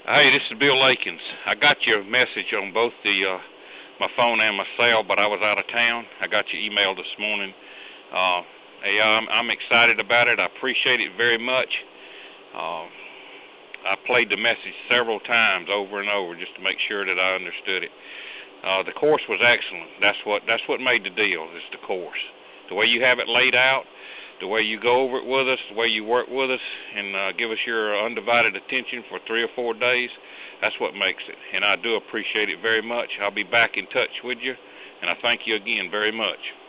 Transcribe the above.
Hey, this is Bill Lakins. I got your message on both my phone and my cell, but I was out of town. I got your email this morning. Uh, hey, I'm excited about it. I appreciate it very much. Uh, I played the message several times over and over just to make sure that I understood it. The course was excellent. That's what made the deal. Is the course, the way you have it laid out, the way you go over it with us, the way you work with us, and give us your undivided attention for 3 or 4 days. That's what makes it, and I do appreciate it very much. I'll be back in touch with you, and I thank you again very much.